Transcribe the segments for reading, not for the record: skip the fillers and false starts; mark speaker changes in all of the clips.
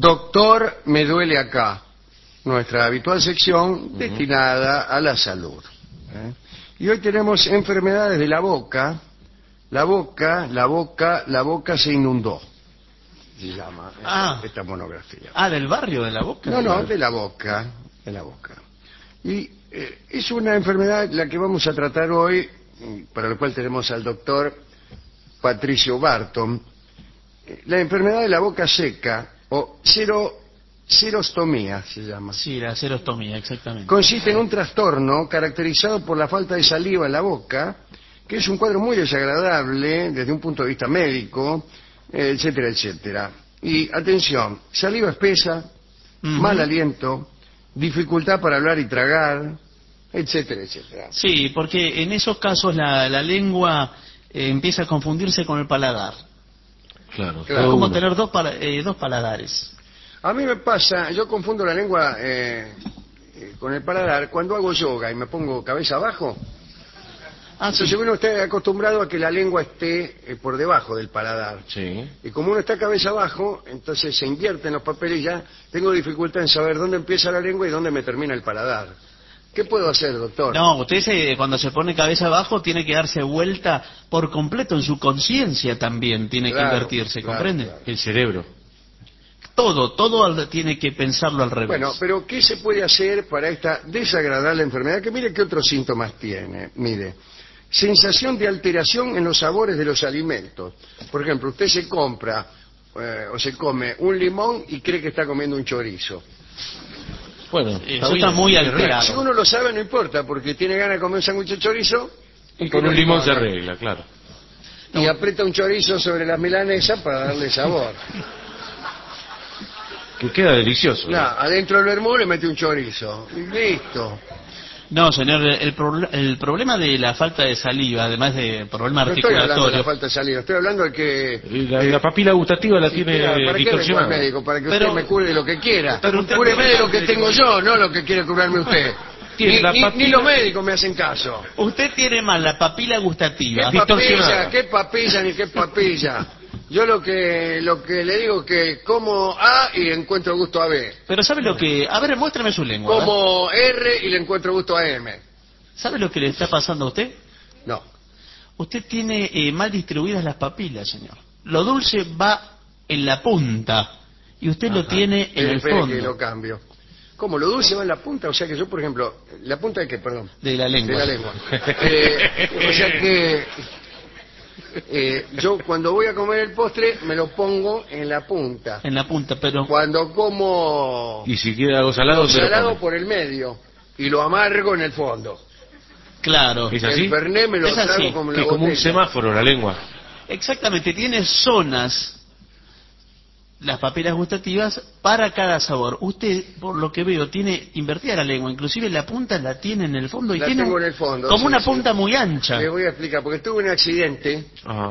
Speaker 1: Doctor, me duele acá, nuestra habitual sección destinada a la salud. Y hoy tenemos enfermedades de la boca. La boca se inundó, se llama esta monografía.
Speaker 2: ¿Del barrio de la boca?
Speaker 1: No, de la boca. Y es una enfermedad la que vamos a tratar hoy, para lo cual tenemos al doctor Patricio Barton. La enfermedad de la boca seca, o xerostomía se llama.
Speaker 2: Sí, la xerostomía, exactamente.
Speaker 1: Consiste en un trastorno caracterizado por la falta de saliva en la boca, que es un cuadro muy desagradable desde un punto de vista médico, etcétera, etcétera. Y atención, saliva espesa, mal aliento, dificultad para hablar y tragar, etcétera, etcétera.
Speaker 2: Sí, porque en esos casos la lengua empieza a confundirse con el paladar.
Speaker 3: Claro.
Speaker 2: Es como tener dos paladares.
Speaker 1: A mí me pasa, yo confundo la lengua con el paladar cuando hago yoga y me pongo cabeza abajo. Entonces uno está acostumbrado a que la lengua esté por debajo del paladar.
Speaker 3: Sí.
Speaker 1: Y como uno está cabeza abajo, entonces se invierten los papeles y ya tengo dificultad en saber dónde empieza la lengua y dónde me termina el paladar. ¿Qué puedo hacer, doctor?
Speaker 2: No, usted cuando se pone cabeza abajo tiene que darse vuelta por completo en su conciencia también, tiene que invertirse, ¿comprende?
Speaker 1: Claro.
Speaker 3: El cerebro.
Speaker 2: Todo tiene que pensarlo al revés.
Speaker 1: Bueno, pero ¿qué se puede hacer para esta desagradable enfermedad? Que mire qué otros síntomas tiene. Mire, sensación de alteración en los sabores de los alimentos. Por ejemplo, usted se compra o se come un limón y cree que está comiendo un chorizo.
Speaker 3: Bueno,
Speaker 2: eso está muy alterado.
Speaker 1: Si uno lo sabe, no importa, porque tiene ganas de comer un sándwich de chorizo.
Speaker 3: Y con un limón se arregla, claro.
Speaker 1: Y aprieta un chorizo sobre la milanesa para darle sabor.
Speaker 3: Que queda delicioso.
Speaker 1: Adentro del vermú le mete un chorizo. Y listo.
Speaker 2: No, señor, el problema de la falta de saliva, además de problema
Speaker 1: No estoy hablando de
Speaker 2: articulatorio...
Speaker 1: la falta de saliva, estoy hablando de que...
Speaker 3: La papila gustativa la tiene
Speaker 1: ¿Para qué vengo al
Speaker 3: distorsionada.
Speaker 1: médico? Para que usted me cure de lo que quiera.
Speaker 2: Pero usted
Speaker 1: Cúreme de lo que tengo yo, no lo que quiere curarme usted. Ni los médicos me hacen caso.
Speaker 2: Usted tiene mal la papila gustativa.
Speaker 1: ¿Qué papilla ni qué papilla? Yo lo que le digo es que como A y le encuentro gusto a B.
Speaker 2: Pero ¿sabe lo que...? A ver, muéstrame su lengua.
Speaker 1: Como R y le encuentro gusto a M.
Speaker 2: ¿Sabe lo que le está pasando a usted?
Speaker 1: No.
Speaker 2: Usted tiene mal distribuidas las papilas, señor. Lo dulce va en la punta y usted lo tiene en el fondo.
Speaker 1: Que lo cambio. ¿Cómo? ¿Lo dulce va en la punta? O sea que yo, por ejemplo... ¿La punta de qué, perdón?
Speaker 2: De la lengua.
Speaker 1: De la lengua. O sea que... yo cuando voy a comer el postre me lo pongo en la punta.
Speaker 2: En la punta, pero...
Speaker 1: Cuando como...
Speaker 3: Y si quiere algo salado,
Speaker 1: salado por el medio. Y lo amargo en el fondo.
Speaker 2: Claro.
Speaker 3: ¿Es así?
Speaker 1: El fernet me lo
Speaker 2: Es
Speaker 1: trago
Speaker 2: así.
Speaker 1: como
Speaker 3: Que
Speaker 1: la
Speaker 3: como un
Speaker 1: botella.
Speaker 3: semáforo la lengua.
Speaker 2: Exactamente, tiene zonas, las papilas gustativas, para cada sabor. Usted, por lo que veo, tiene invertida la lengua, inclusive la punta la tiene en el fondo y
Speaker 1: La
Speaker 2: tiene
Speaker 1: tengo en el fondo,
Speaker 2: como
Speaker 1: sí,
Speaker 2: una
Speaker 1: sí.
Speaker 2: punta muy ancha.
Speaker 1: Le voy a explicar, porque tuve un accidente.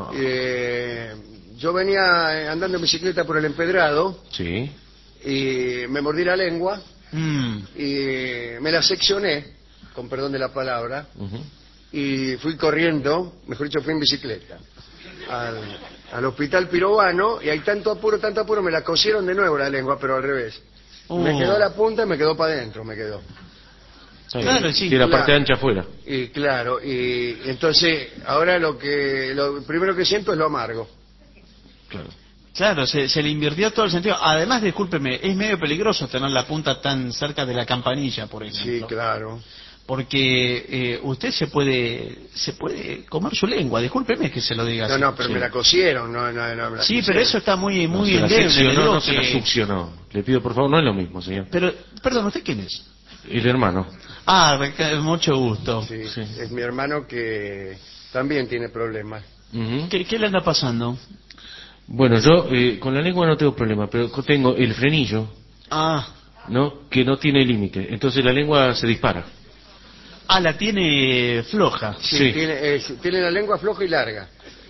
Speaker 1: Yo venía andando en bicicleta por el empedrado.
Speaker 3: Sí.
Speaker 1: Y me mordí la lengua.
Speaker 2: Mm.
Speaker 1: Y me la seccioné, con perdón de la palabra. Y fui corriendo, mejor dicho, fui en bicicleta al hospital Pirovano, y hay tanto apuro, me la cosieron de nuevo la lengua, pero al revés. Me quedó la punta y me quedó para adentro, me quedó.
Speaker 2: Claro, sí.
Speaker 3: Tiene la parte ancha afuera.
Speaker 1: Y claro, y entonces ahora lo primero que siento es lo amargo.
Speaker 2: Claro, se le invirtió todo el sentido. Además, discúlpeme, es medio peligroso tener la punta tan cerca de la campanilla, por ejemplo.
Speaker 1: Sí, claro.
Speaker 2: Porque usted se puede comer su lengua, discúlpeme que se lo diga así.
Speaker 1: No, pero me la cosieron, no me la
Speaker 2: Sí,
Speaker 1: pusieron.
Speaker 2: pero eso está muy
Speaker 3: Se la
Speaker 2: endeble.
Speaker 3: seccionó,
Speaker 2: digo
Speaker 3: no se la
Speaker 2: que-
Speaker 3: succionó. Le pido por favor, no es lo mismo, señor.
Speaker 2: Pero, perdón, ¿usted quién es?
Speaker 3: El hermano.
Speaker 2: Mucho gusto.
Speaker 1: Sí, es mi hermano que también tiene problemas.
Speaker 2: ¿Qué le anda pasando?
Speaker 3: Bueno, yo con la lengua no tengo problema, pero tengo el frenillo, ¿no? Que no tiene límite. Entonces la lengua se dispara.
Speaker 2: La tiene floja.
Speaker 1: Sí. Tiene la lengua floja y larga.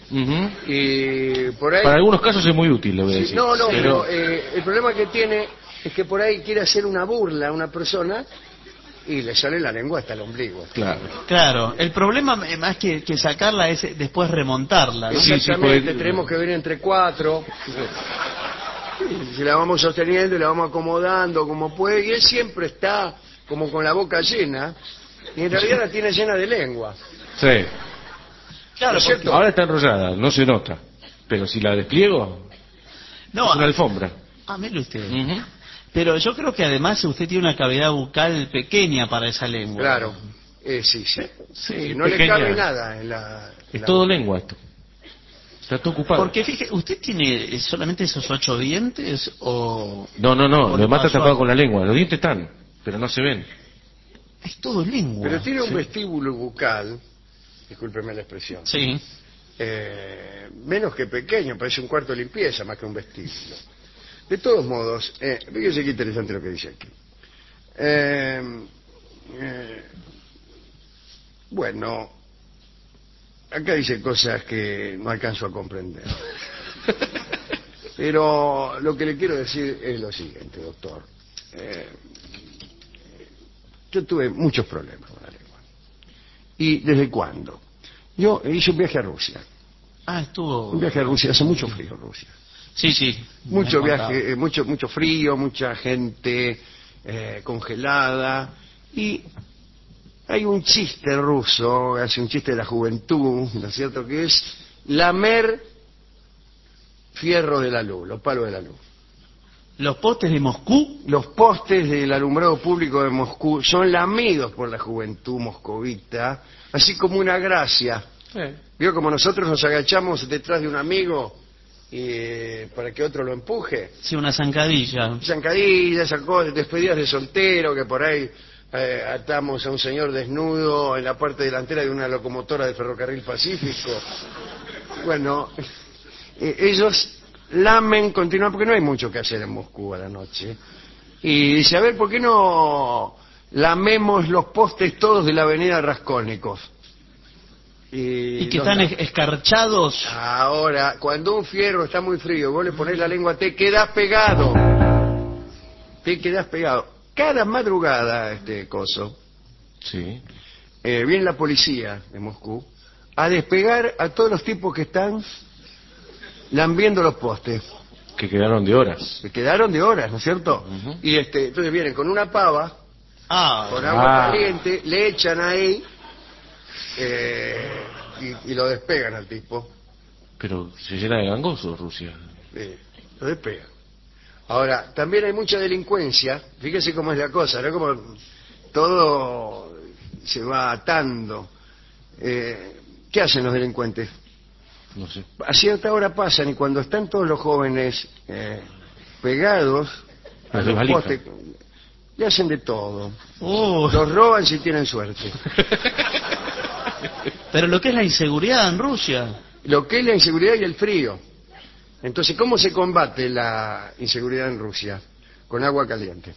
Speaker 1: Y por ahí...
Speaker 3: Para algunos casos es muy útil, le voy a decir.
Speaker 1: Pero el problema que tiene es que por ahí quiere hacer una burla a una persona y le sale la lengua hasta el ombligo.
Speaker 2: Claro, el problema más que sacarla es después remontarla, ¿no?
Speaker 1: Exactamente, tenemos que venir entre cuatro. Se la vamos sosteniendo y la vamos acomodando como puede, y él siempre está como con la boca llena, y en realidad la tiene llena de lengua.
Speaker 3: Sí.
Speaker 2: Claro,
Speaker 3: ahora está enrollada, no se nota. Pero si la despliego,
Speaker 2: no,
Speaker 3: es una alfombra.
Speaker 2: Mire usted. Pero yo creo que además usted tiene una cavidad bucal pequeña para esa lengua.
Speaker 1: Claro, sí. No
Speaker 3: pequeña.
Speaker 1: le cabe nada en la...
Speaker 3: Es todo lengua esto. Está todo ocupado.
Speaker 2: Porque fíjese, ¿usted tiene solamente esos 8 dientes o...?
Speaker 3: No, lo demás está tapado con la lengua. Los dientes están, pero no se ven.
Speaker 2: Es todo lengua.
Speaker 1: Pero tiene un vestíbulo bucal, discúlpeme la expresión.
Speaker 2: Sí.
Speaker 1: Menos que pequeño, parece un cuarto de limpieza más que un vestíbulo. De todos modos, fíjese qué interesante lo que dice aquí. Bueno, acá dice cosas que no alcanzo a comprender. Pero lo que le quiero decir es lo siguiente, doctor. Yo tuve muchos problemas con la lengua. ¿Y desde cuándo? Yo hice un viaje a Rusia.
Speaker 2: Estuvo...
Speaker 1: Un viaje a Rusia, hace mucho frío en Rusia.
Speaker 2: Sí.
Speaker 1: Mucho viaje, mucho frío, mucha gente congelada. Y hay un chiste ruso, hace un chiste de la juventud, ¿no es cierto? Que es lamer fierro de la luz, los palos de la luz.
Speaker 2: ¿Los postes de Moscú?
Speaker 1: Los postes del alumbrado público de Moscú son lamidos por la juventud moscovita, así como una gracia. ¿Vio como nosotros nos agachamos detrás de un amigo para que otro lo empuje?
Speaker 2: Sí, una zancadilla.
Speaker 1: Zancadillas, despedidas de soltero, que por ahí atamos a un señor desnudo en la parte delantera de una locomotora de Ferrocarril Pacífico. Bueno, ellos lamen continuamente, porque no hay mucho que hacer en Moscú a la noche. Y dice, a ver, ¿por qué no lamemos los postes todos de la avenida Raskolnikov?
Speaker 2: Y que están escarchados.
Speaker 1: Ahora, cuando un fierro está muy frío, vos le ponés la lengua, te quedás pegado. Cada madrugada,
Speaker 3: Sí.
Speaker 1: Viene la policía de Moscú a despegar a todos los tipos que están lambiendo los postes.
Speaker 3: Que quedaron de horas.
Speaker 1: ¿No es cierto? Y entonces vienen con una pava, con agua caliente, le echan ahí y lo despegan al tipo.
Speaker 3: Pero se llena de gangosos Rusia.
Speaker 1: Lo despegan. Ahora, también hay mucha delincuencia, fíjese cómo es la cosa, ¿no? Como todo se va atando. ¿Qué hacen los delincuentes?
Speaker 3: No sé.
Speaker 1: A cierta hora pasan y cuando están todos los jóvenes pegados a los postes, le hacen de todo. Los roban si tienen suerte.
Speaker 2: Pero lo que es la inseguridad en Rusia.
Speaker 1: Lo que es la inseguridad y el frío. Entonces, ¿cómo se combate la inseguridad en Rusia? Con agua caliente.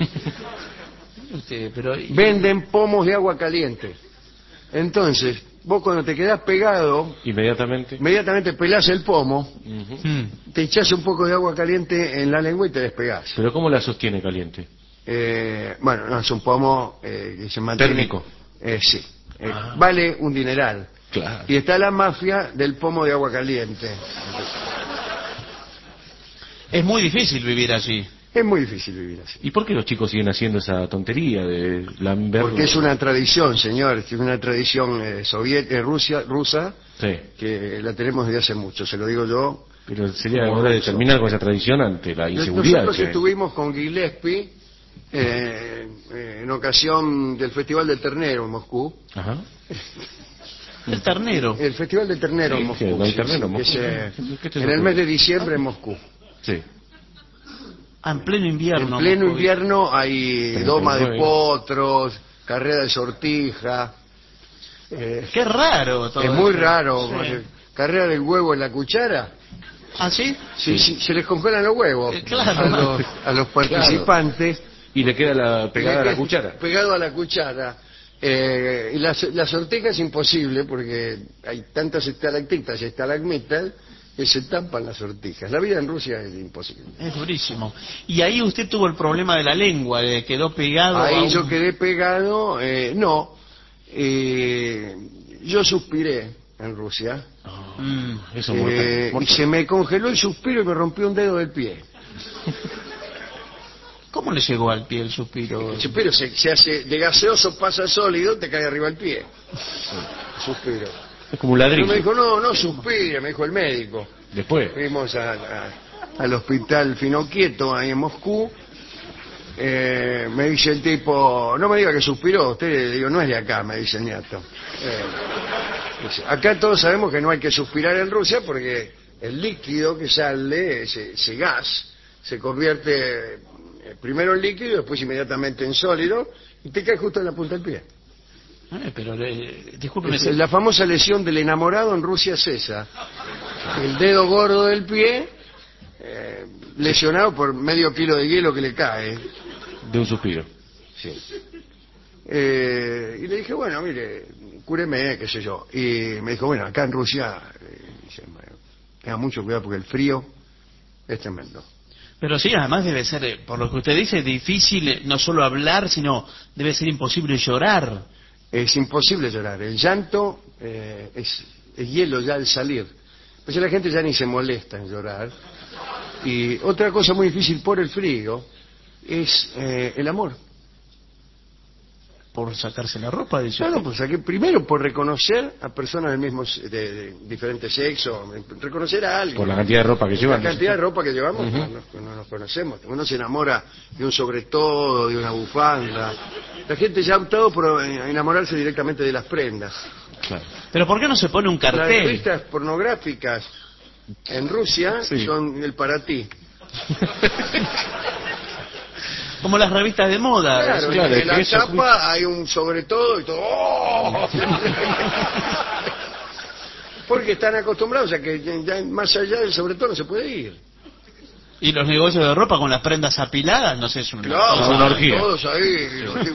Speaker 1: Venden pomos de agua caliente. Entonces, vos cuando te quedás pegado, inmediatamente pelás el pomo, te echás un poco de agua caliente en la lengua y te despegás.
Speaker 3: ¿Pero cómo la sostiene caliente?
Speaker 1: Bueno, no, es un pomo que se mantiene...
Speaker 3: ¿Térmico?
Speaker 1: Sí. Vale un dineral.
Speaker 3: Claro.
Speaker 1: Y está la mafia del pomo de agua caliente.
Speaker 2: Es muy difícil vivir así.
Speaker 1: Es muy difícil vivir así.
Speaker 3: ¿Y por qué los chicos siguen haciendo esa tontería de lamber?
Speaker 1: Porque es una tradición, señor, es una tradición rusa,
Speaker 3: sí,
Speaker 1: que la tenemos desde hace mucho, se lo digo yo.
Speaker 3: Pero sería hora de terminar con esa tradición ante la inseguridad.
Speaker 1: Nosotros estuvimos con Gillespie en ocasión del Festival del Ternero en Moscú.
Speaker 3: Ajá.
Speaker 2: El ternero.
Speaker 1: El Festival del Ternero en Moscú.
Speaker 3: No hay ternero en
Speaker 1: Moscú. En el mes de diciembre en Moscú.
Speaker 3: Sí.
Speaker 2: En pleno invierno.
Speaker 1: En pleno invierno hay doma de potros, carrera de sortija.
Speaker 2: Qué raro todo.
Speaker 1: Es muy raro. Sí. Carrera del huevo en la cuchara.
Speaker 2: ¿Ah, sí?
Speaker 1: Sí, se les congelan los huevos
Speaker 2: claro.
Speaker 1: a los participantes.
Speaker 3: Claro. Y le queda pegada a la cuchara.
Speaker 1: Pegado a la cuchara. Y la sortija es imposible porque hay tantas estalactitas y estalagmitas que se tapan las sortijas. La vida en Rusia es imposible.
Speaker 2: Es durísimo. Y ahí usted tuvo el problema de la lengua, quedó pegado.
Speaker 1: Ahí yo quedé pegado, no. Yo suspiré en Rusia.
Speaker 3: Eso mortal.
Speaker 1: Y se me congeló el suspiro y me rompió un dedo del pie.
Speaker 2: ¿Cómo le llegó al pie el suspiro?
Speaker 1: El suspiro se hace de gaseoso, pasa a sólido, te cae arriba el pie. El suspiro.
Speaker 3: Es como un ladrillo.
Speaker 1: Pero me dijo, no suspire, me dijo el médico.
Speaker 3: Después.
Speaker 1: Fuimos al hospital Finocchieto, ahí en Moscú. Me dice el tipo, no me diga que suspiró, usted, digo, no es de acá, me dice el nieto. Dice, acá todos sabemos que no hay que suspirar en Rusia porque el líquido que sale, ese gas, se convierte primero en líquido y después inmediatamente en sólido y te cae justo en la punta del pie.
Speaker 2: Pero, discúlpeme.
Speaker 1: La famosa lesión del enamorado en Rusia es esa. El dedo gordo del pie, lesionado por medio kilo de hielo que le cae.
Speaker 3: De un suspiro.
Speaker 1: Sí. Y le dije, bueno, mire, cúreme, qué sé yo. Y me dijo, bueno, acá en Rusia, tenga mucho cuidado porque el frío es tremendo.
Speaker 2: Pero sí, además debe ser, por lo que usted dice, difícil no solo hablar, sino debe ser imposible llorar.
Speaker 1: Es imposible llorar. El llanto es hielo ya al salir. Pues la gente ya ni se molesta en llorar. Y otra cosa muy difícil por el frío es el amor.
Speaker 2: Por sacarse la ropa, dice.
Speaker 1: No, pues primero por reconocer a personas del mismo, de diferente sexo, reconocer a alguien.
Speaker 3: Por la cantidad de ropa que llevamos.
Speaker 1: La cantidad de ropa que llevamos, no nos conocemos. Uno se enamora de un sobretodo, de una bufanda. La gente ya ha optado por enamorarse directamente de las prendas.
Speaker 3: Claro.
Speaker 2: Pero ¿por qué no se pone un cartel?
Speaker 1: Las revistas pornográficas en Rusia son el para ti.
Speaker 2: Como las revistas de moda.
Speaker 1: Claro, en la tapa hay un sobre todo y todo. ¡Oh! Porque están acostumbrados a que ya más allá del sobre todo no se puede ir.
Speaker 2: Y los negocios de ropa con las prendas apiladas, no sé, es
Speaker 1: una
Speaker 3: orgía.
Speaker 1: Todos ahí.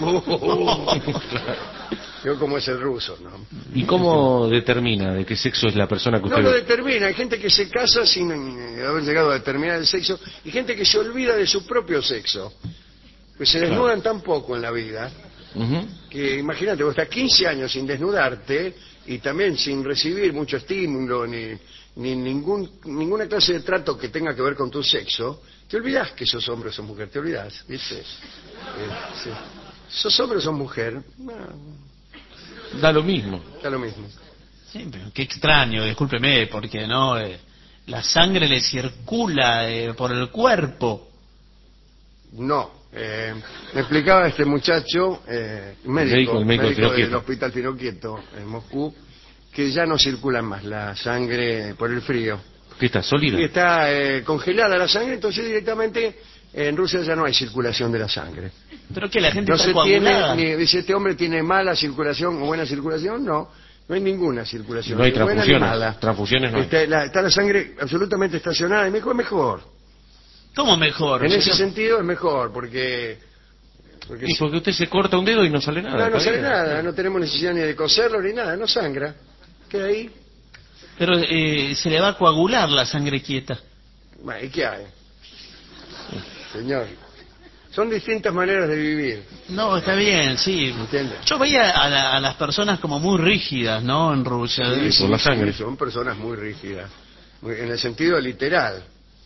Speaker 1: Yo como es el ruso, ¿no?
Speaker 3: ¿Y cómo determina de qué sexo es la persona que usted
Speaker 1: No lo
Speaker 3: ve?
Speaker 1: determina. Hay gente que se casa sin haber llegado a determinar el sexo y gente que se olvida de su propio sexo. Pues se desnudan tan poco en la vida que imagínate, vos estás 15 años sin desnudarte y también sin recibir mucho estímulo ni ninguna clase de trato que tenga que ver con tu sexo, te olvidás que sos hombre o sos mujer, te olvidás, ¿viste? Sí. ¿Sos hombre o sos mujer? No,
Speaker 3: Da lo mismo.
Speaker 1: da lo mismo.
Speaker 2: Sí, pero qué extraño, discúlpeme, porque no la sangre le circula por el cuerpo.
Speaker 1: No. Me explicaba este muchacho, médico del hospital Finocchieto en Moscú, que ya no circula más la sangre por el frío.
Speaker 3: ¿Qué está sólida?
Speaker 1: Y está congelada la sangre, entonces directamente en Rusia ya no hay circulación de la sangre.
Speaker 2: ¿Pero que la gente
Speaker 1: No
Speaker 2: está
Speaker 1: se
Speaker 2: coagulada?
Speaker 1: dice, ¿este hombre tiene mala circulación o buena circulación? No hay ninguna circulación.
Speaker 3: No hay
Speaker 1: ni buena ni
Speaker 3: transfusiones.
Speaker 1: mala.
Speaker 3: Transfusiones no hay.
Speaker 1: Está la sangre absolutamente estacionada y mejor.
Speaker 2: ¿Cómo mejor?
Speaker 1: En ese sentido es mejor, porque
Speaker 3: Y porque usted se corta un dedo y no sale nada.
Speaker 1: no sale nada, no tenemos necesidad ni de coserlo ni nada, no sangra. Queda ahí.
Speaker 2: Pero se le va a coagular la sangre quieta.
Speaker 1: Bueno, ¿y qué hay? Señor, son distintas maneras de vivir.
Speaker 2: No, está bien, sí.
Speaker 1: ¿Entiende?
Speaker 2: Yo veía a las personas como muy rígidas, ¿no? En Rusia.
Speaker 3: Por la sangre.
Speaker 1: Son personas muy rígidas, en el sentido literal.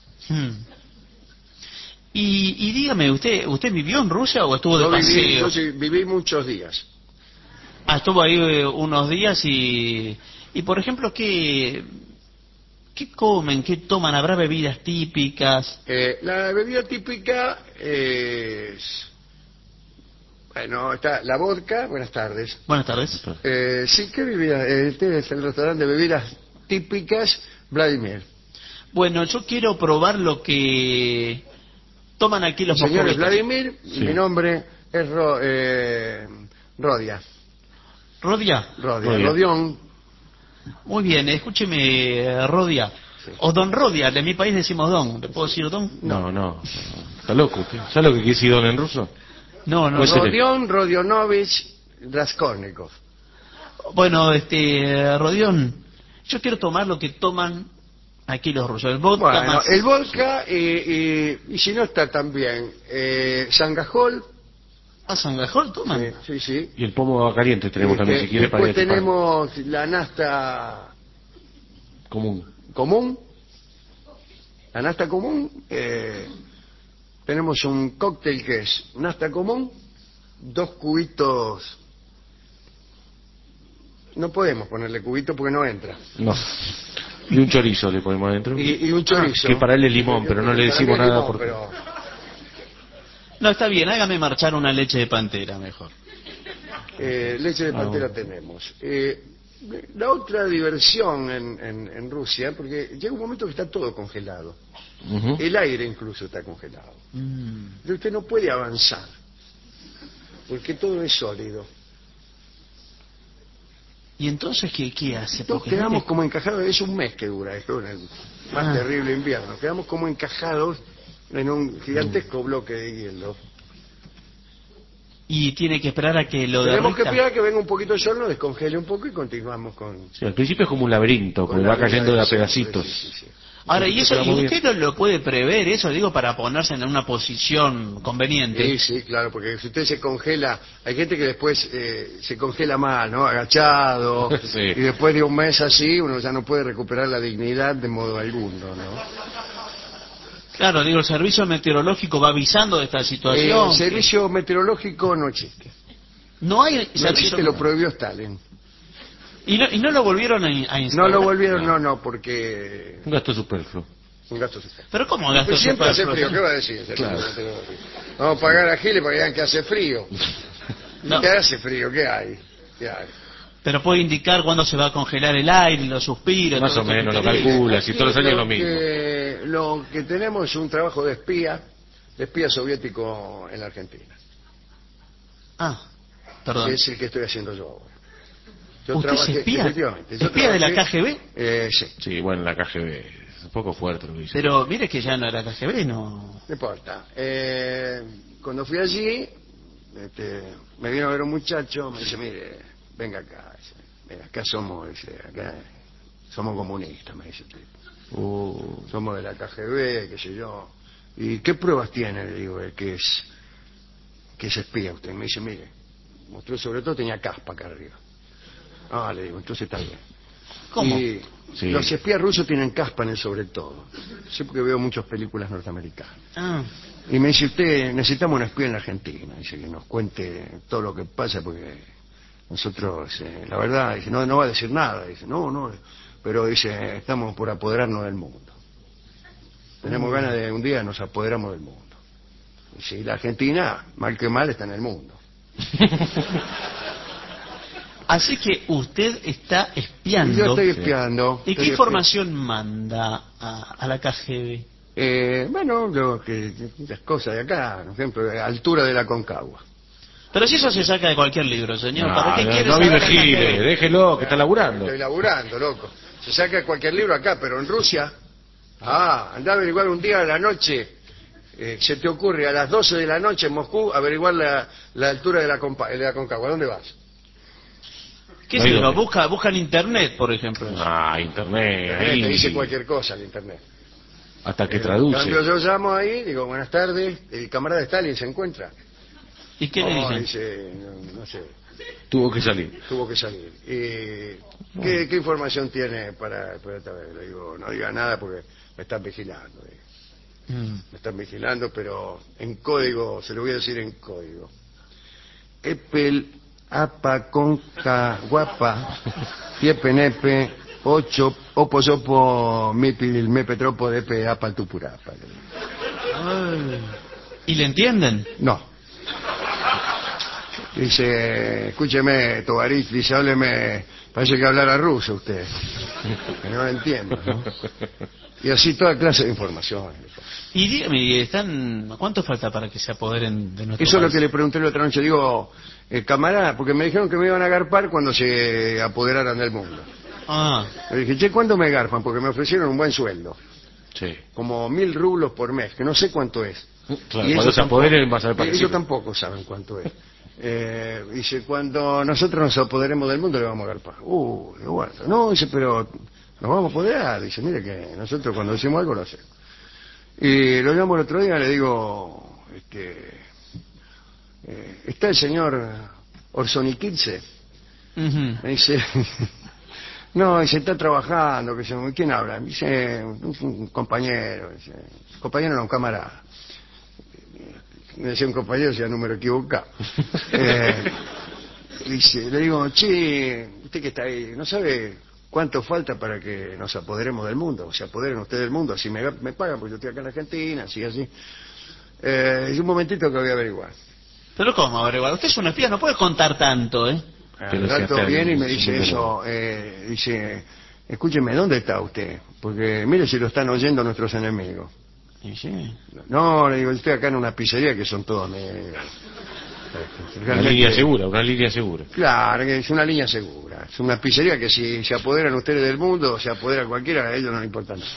Speaker 2: Y dígame, ¿usted vivió en Rusia o estuvo de paseo?
Speaker 1: Yo viví muchos días.
Speaker 2: Estuvo ahí unos días y por ejemplo, ¿qué comen? ¿Qué toman? ¿Habrá bebidas típicas?
Speaker 1: La bebida típica es... Bueno, está la vodka. Buenas tardes.
Speaker 2: Buenas tardes.
Speaker 1: Sí, ¿qué bebida? Este es el restaurante de bebidas típicas Vladimir.
Speaker 2: Bueno, yo quiero probar lo que toman aquí los
Speaker 1: Señores,
Speaker 2: moscovitas.
Speaker 1: Vladimir, mi nombre es Rodia.
Speaker 2: ¿Rodia?
Speaker 1: Rodión.
Speaker 2: Muy bien, escúcheme, Rodia. Sí. O Don Rodia, de mi país decimos Don. ¿Le puedo decir Don?
Speaker 3: No. Está loco usted. ¿Sabe lo que quiere decir Don en ruso?
Speaker 2: No.
Speaker 1: Rodión, Rodionovich, Raskolnikov.
Speaker 2: Bueno, Rodión, yo quiero tomar lo que toman aquí los rusos. El vodka más...
Speaker 1: el vodka y si no está también Sangajol.
Speaker 2: ¿Sangajol toman?
Speaker 1: Sí.
Speaker 3: Y el pomo de agua caliente tenemos también, si quiere, para
Speaker 1: después tenemos la nasta
Speaker 3: común.
Speaker 1: La nasta común, tenemos un cóctel que es nafta común, 2 cubitos. No podemos ponerle cubito porque no entra.
Speaker 3: No. Y un chorizo le ponemos adentro.
Speaker 1: Y un chorizo.
Speaker 3: Que para él es limón, pero no le decimos nada
Speaker 1: limón,
Speaker 3: porque...
Speaker 1: pero...
Speaker 2: No, está bien, hágame marchar una leche de pantera mejor.
Speaker 1: Leche de pantera tenemos. La otra diversión en Rusia, porque llega un momento que está todo congelado. El aire incluso está congelado. Pero usted no puede avanzar, porque todo es sólido.
Speaker 2: ¿Y entonces qué hace?
Speaker 1: Nos quedamos como encajados, es un mes que dura esto, en el más terrible invierno. Quedamos como encajados en un gigantesco bloque de hielo.
Speaker 2: Y tiene que esperar a que lo
Speaker 1: Tenemos que
Speaker 2: derrita.
Speaker 1: esperar a que venga un poquito de sol, nos descongele un poco y continuamos con...
Speaker 3: Sí, al principio es como un laberinto, porque va cayendo de a pedacitos.
Speaker 1: Sí.
Speaker 2: Ahora, ¿y eso y usted lo puede prever, eso digo, para ponerse en una posición conveniente?
Speaker 1: Sí, claro, porque si usted se congela, hay gente que después se congela mal, ¿no? Agachado,
Speaker 3: Sí.
Speaker 1: Y después de un mes así, uno ya no puede recuperar la dignidad de modo alguno, ¿no?
Speaker 2: Claro, digo, el servicio meteorológico va avisando de esta situación.
Speaker 1: El servicio meteorológico no existe.
Speaker 2: No hay
Speaker 1: No
Speaker 2: servicio.
Speaker 1: existe, lo prohibió Stalin.
Speaker 2: ¿Y no lo volvieron a instaurar?
Speaker 1: No lo volvieron, no, porque...
Speaker 3: Un gasto superfluo.
Speaker 1: Un gasto superfluo.
Speaker 2: ¿Pero cómo gasto
Speaker 1: Pues siempre hace
Speaker 2: superfluo?
Speaker 1: frío, ¿qué va a decir?
Speaker 3: Claro.
Speaker 1: Vamos a pagar a Giles para que digan que hace frío.
Speaker 2: No.
Speaker 1: ¿Qué hace frío? ¿Qué hay?
Speaker 2: Pero puede indicar cuándo se va a congelar el aire, los suspiros.
Speaker 3: Más
Speaker 2: todo
Speaker 3: o
Speaker 2: esto
Speaker 3: menos,
Speaker 2: que
Speaker 3: lo
Speaker 2: te digo.
Speaker 3: calcula, si todos los años es lo mismo.
Speaker 1: Lo que tenemos es un trabajo de espía soviético en la Argentina.
Speaker 2: Ah, perdón.
Speaker 1: Que es el que estoy haciendo yo ahora.
Speaker 2: ¿Usted es espía?
Speaker 1: Efectivamente.
Speaker 2: ¿Espía de la KGB?
Speaker 1: Sí.
Speaker 3: Sí, bueno, la KGB es un poco fuerte lo que dice.
Speaker 2: Pero mire que ya no era KGB, no...
Speaker 1: No importa. Cuando fui allí, me vino a ver un muchacho, me dice, mire, venga acá. Dice, mira, acá somos comunistas, me dice el tipo. Somos de la KGB, qué sé yo. ¿Y qué pruebas tiene? Le digo, que es espía usted. Me dice, mire, mostró, sobre todo tenía caspa acá arriba. Ah, le digo, entonces está bien.
Speaker 2: ¿Cómo?
Speaker 1: Y
Speaker 3: Sí.
Speaker 1: los espías rusos tienen caspa en el sobre todo. Sé porque veo muchas películas norteamericanas.
Speaker 2: Ah,
Speaker 1: Y me dice, usted, necesitamos un espía en la Argentina. Dice, que nos cuente todo lo que pasa, porque nosotros, la verdad, dice, no va a decir nada. Dice, no, pero dice, estamos por apoderarnos del mundo. Tenemos ganas de un día nos apoderamos del mundo. Dice, y la Argentina, mal que mal, está en el mundo.
Speaker 2: así que usted está espiando.
Speaker 1: Y yo estoy espiando.
Speaker 2: ¿Y qué información manda a la KGB?
Speaker 1: Bueno, las cosas de acá, por ejemplo, altura de la Concagua.
Speaker 2: Pero si eso se saca de cualquier libro, señor,
Speaker 3: No,
Speaker 2: ¿para qué quiere
Speaker 3: no
Speaker 2: saber
Speaker 3: vive
Speaker 2: la
Speaker 3: Giles,
Speaker 2: KGB?
Speaker 3: déjelo, que está laburando.
Speaker 1: Estoy laburando, loco. Se saca cualquier libro acá, pero en Rusia, andá a averiguar un día a la noche, se te ocurre a las 12 de la noche en Moscú averiguar la altura de la Concagua. ¿Dónde vas?
Speaker 2: ¿Qué
Speaker 3: No
Speaker 2: sé
Speaker 3: hay
Speaker 2: yo?
Speaker 3: dónde.
Speaker 2: Busca en internet, por ejemplo.
Speaker 3: Internet,
Speaker 1: Te
Speaker 3: ahí.
Speaker 1: dice cualquier cosa el internet.
Speaker 3: Hasta que
Speaker 1: En
Speaker 3: traduce.
Speaker 1: cambio, yo llamo ahí, digo, buenas tardes, el camarada Stalin se encuentra.
Speaker 2: ¿Y qué le dicen?
Speaker 1: Dice, no sé,
Speaker 3: Tuvo que salir.
Speaker 1: tuvo que salir. ¿Qué información tiene para esta vez? Le digo, no diga nada porque me están vigilando. Me están vigilando, pero en código, se lo voy a decir en código. Epel, apa, conca, guapa, piepenepe, 8, opo, mipil, mepetropo, depe, apa, tupurapa.
Speaker 2: ¿Y le entienden?
Speaker 1: No. Dice, escúcheme, Tovarich, dice, hábleme, parece que hablara ruso usted. Que no lo entiendo, ¿no? Y así toda clase de información.
Speaker 2: Y dígame, ¿cuánto falta para que se apoderen de nuestro
Speaker 1: Eso es lo
Speaker 2: país?
Speaker 1: que le pregunté la otra noche. Digo, camarada, porque me dijeron que me iban a agarpar cuando se apoderaran del mundo. Le dije, che, ¿cuándo me garpan? Porque me ofrecieron un buen sueldo.
Speaker 3: Sí.
Speaker 1: Como 1.000 rublos por mes, que no sé cuánto es.
Speaker 3: Claro,
Speaker 1: Y
Speaker 3: cuando se apoderen va a saber parecido.
Speaker 1: ellos tampoco saben cuánto es. Dice, cuando nosotros nos apoderemos del mundo le vamos a agarpar. Bueno. No, dice, pero nos vamos a apoderar. Dice, mire que nosotros cuando decimos algo lo hacemos. Y lo llamo el otro día y le digo, ¿está el señor Orsonikidze? Me dice, no, dice, está trabajando. ¿Quién habla? Me dice, un compañero. Dice, compañero no, un camarada. Me decía un compañero, si era número equivocado. Le digo, che, usted que está ahí, ¿no sabe cuánto falta para que nos apoderemos del mundo? O se apoderen ustedes del mundo, así me pagan, porque yo estoy acá en Argentina, así. Y un momentito que voy a averiguar.
Speaker 2: ¿Pero cómo averiguar? Usted es un espía, no puede contar tanto, ¿eh?
Speaker 1: Al rato viene y me dice eso, dice, escúcheme, ¿dónde está usted? Porque mire si lo están oyendo nuestros enemigos.
Speaker 2: ¿Y sí?
Speaker 1: No, le digo, estoy acá en una pizzería que son todos amigos.
Speaker 3: Una línea segura, una línea segura.
Speaker 1: Claro, que es una línea segura. Es una pizzería que si se apoderan ustedes del mundo, se apodera cualquiera, a ellos no les importa nada.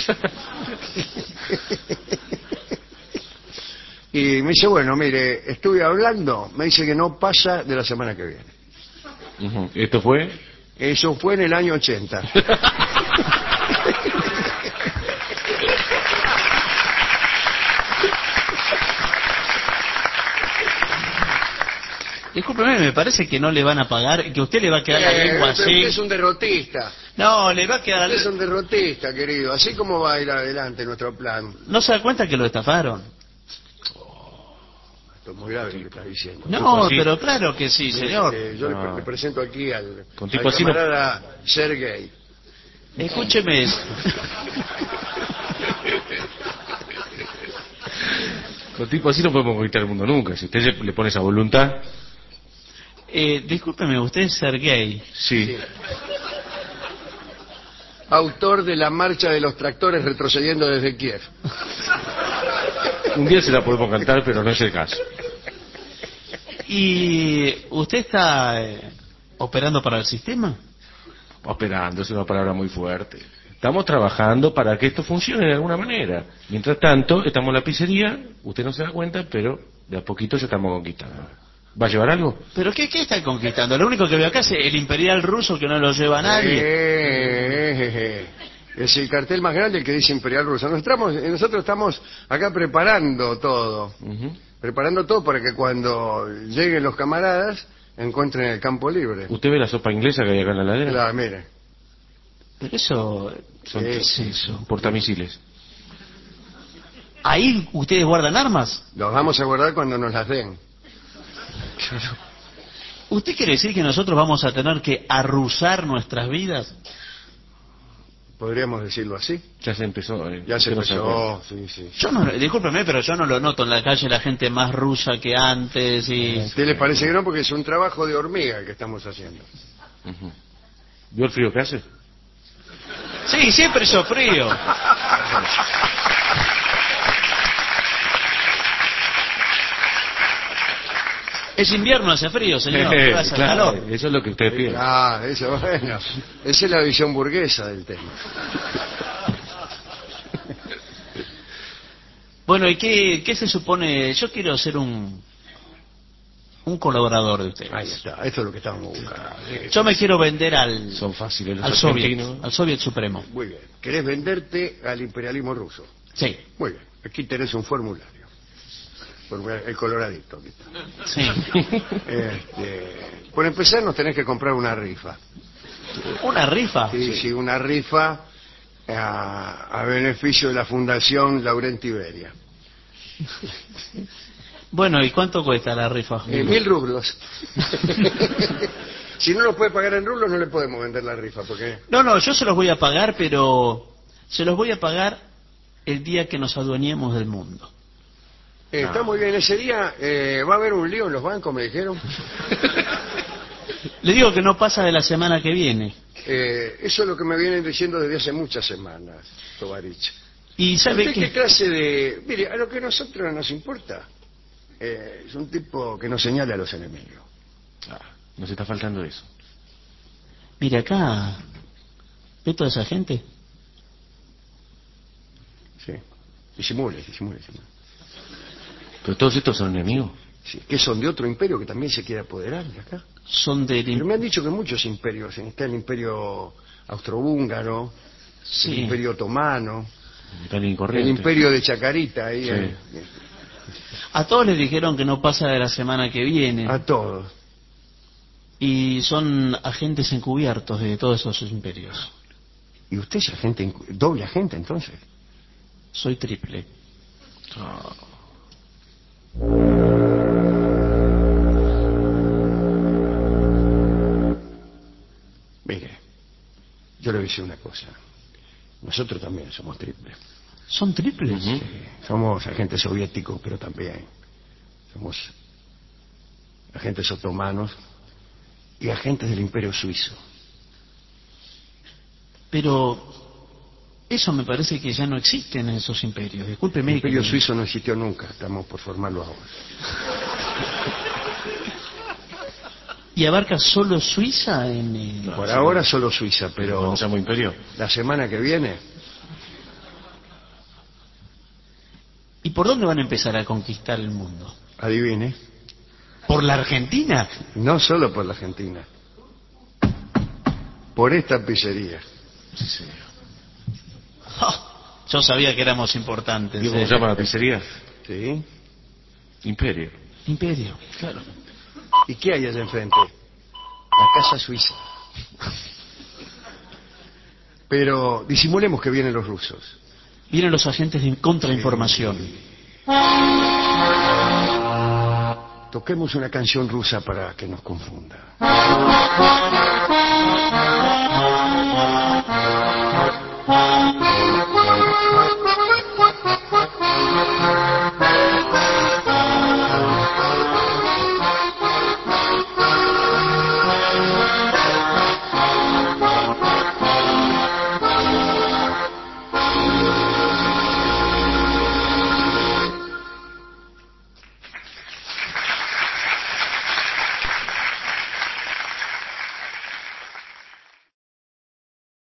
Speaker 1: Y me dice, bueno, mire, estuve hablando, me dice que no pasa de la semana que viene.
Speaker 3: ¿Esto fue?
Speaker 1: Eso fue en el año 80.
Speaker 2: Discúlpeme, me parece que no le van a pagar, que usted le va a quedar la lengua así.
Speaker 1: Usted es un derrotista.
Speaker 2: No, le va a quedar...
Speaker 1: Usted es un derrotista, querido. Así como va a ir adelante nuestro plan.
Speaker 2: ¿No se da cuenta que lo estafaron?
Speaker 1: Esto es muy grave lo que está diciendo.
Speaker 2: No, pero claro que sí, señor.
Speaker 1: Yo le presento aquí al
Speaker 3: tipo
Speaker 1: camarada Sergey.
Speaker 2: Escúcheme.
Speaker 3: Con tipo así no podemos conquistar el mundo nunca. Si usted le pone esa voluntad...
Speaker 2: discúlpeme, ¿usted es Sergey?
Speaker 3: Sí.
Speaker 1: Autor de la marcha de los tractores retrocediendo desde Kiev.
Speaker 3: Un día se la podemos cantar, pero no es el caso.
Speaker 2: ¿Y usted está operando para el sistema?
Speaker 3: Operando, es una palabra muy fuerte. Estamos trabajando para que esto funcione de alguna manera. Mientras tanto, estamos en la pizzería, usted no se da cuenta, pero de a poquito ya estamos conquistando. ¿Va a llevar algo?
Speaker 2: ¿Pero qué está conquistando? Lo único que veo acá es el imperial ruso que no lo lleva nadie.
Speaker 1: Es el cartel más grande el que dice imperial ruso. Nosotros estamos acá preparando todo. Preparando todo para que cuando lleguen los camaradas encuentren el campo libre.
Speaker 3: ¿Usted ve la sopa inglesa que hay acá en la heladera?
Speaker 1: Claro, mire.
Speaker 2: Pero eso...
Speaker 3: ¿Qué es eso? Portamisiles.
Speaker 2: ¿Ahí ustedes guardan armas?
Speaker 1: Los vamos a guardar cuando nos las den.
Speaker 2: ¿Usted quiere decir que nosotros vamos a tener que arrusar nuestras vidas?
Speaker 1: Podríamos decirlo así.
Speaker 3: Ya se empezó.
Speaker 1: Ya se empezó, sí.
Speaker 2: Yo no, discúlpeme, pero yo no lo noto en la calle la gente más rusa que antes y...
Speaker 1: ¿A usted le parece que no? Porque es un trabajo de hormiga el que estamos haciendo.
Speaker 3: ¿Vio el frío que hace?
Speaker 2: Sí, siempre hizo frío. Es invierno, hace frío, señor. Hace
Speaker 3: claro,
Speaker 2: calor.
Speaker 3: eso es lo que usted pide.
Speaker 1: Eso, bueno. Esa es la visión burguesa del tema.
Speaker 2: Bueno, ¿y qué se supone? Yo quiero ser un colaborador de ustedes.
Speaker 1: Ahí está, esto es lo que estábamos buscando.
Speaker 2: Yo me quiero vender
Speaker 3: Son fáciles los
Speaker 2: al Soviet Supremo.
Speaker 1: Muy bien. ¿Querés venderte al imperialismo ruso?
Speaker 2: Sí.
Speaker 1: Muy bien. Aquí tenés un formulario. El coloradito. Aquí está.
Speaker 2: Sí.
Speaker 1: Por empezar nos tenés que comprar una rifa.
Speaker 2: ¿Una rifa?
Speaker 1: Sí, una rifa a beneficio de la Fundación Laurent Iberia.
Speaker 2: Bueno, ¿y cuánto cuesta la rifa?
Speaker 1: 1.000 rublos. Si no lo puede pagar en rublos, no le podemos vender la rifa. Porque...
Speaker 2: No, yo se los voy a pagar, pero se los voy a pagar el día que nos adueñemos del mundo.
Speaker 1: Está muy bien. Ese día va a haber un lío en los bancos, me dijeron.
Speaker 2: Le digo que no pasa de la semana que viene.
Speaker 1: Eso es lo que me vienen diciendo desde hace muchas semanas, Tovarich.
Speaker 2: ¿Y sabe
Speaker 1: ¿Usted qué clase de...? Mire, a lo que a nosotros nos importa es un tipo que nos señale a los enemigos.
Speaker 3: Nos está faltando eso.
Speaker 2: Mire, acá... ¿Ve toda esa gente?
Speaker 1: Sí. Disimule.
Speaker 3: ¿Pero todos estos son enemigos?
Speaker 1: Sí, que son de otro imperio que también se quiere apoderar de acá.
Speaker 2: Son
Speaker 1: Pero me han dicho que muchos imperios, está el imperio austrohúngaro,
Speaker 2: sí,
Speaker 1: el imperio otomano,
Speaker 3: el
Speaker 1: imperio de Chacarita. Ahí,
Speaker 3: sí.
Speaker 2: A todos les dijeron que no pasa de la semana que viene.
Speaker 1: A todos.
Speaker 2: Y son agentes encubiertos de todos esos imperios.
Speaker 1: ¿Y usted es agente, doble agente entonces?
Speaker 2: Soy triple.
Speaker 3: Oh.
Speaker 1: Yo le voy a decir una cosa. Nosotros también somos triples.
Speaker 2: ¿Son triples?
Speaker 1: Sí, somos agentes soviéticos, pero también somos agentes otomanos y agentes del Imperio Suizo.
Speaker 2: Pero eso me parece que ya no existen en esos imperios. Discúlpeme.
Speaker 1: El Imperio Suizo no existió nunca, estamos por formarlo ahora.
Speaker 2: ¿Y abarca solo Suiza?
Speaker 1: Por ahora solo Suiza, pero
Speaker 3: ¿Cuándo llamo imperio?
Speaker 1: la semana que viene
Speaker 2: ¿Y por dónde van a empezar a conquistar el mundo?
Speaker 1: adivine,
Speaker 2: ¿Por la Argentina?
Speaker 1: no solo por la Argentina, por esta pizzería.
Speaker 3: Sí.
Speaker 2: ¡Ja! Yo sabía que éramos importantes.
Speaker 3: ¿Y cómo se llama la pizzería?
Speaker 1: ¿Sí?
Speaker 3: Imperio.
Speaker 2: Imperio.
Speaker 3: Claro.
Speaker 1: ¿Y qué hay allá enfrente? La Casa Suiza. Pero disimulemos que vienen los rusos.
Speaker 2: Vienen los agentes de contrainformación.
Speaker 1: Toquemos una canción rusa para que nos confunda.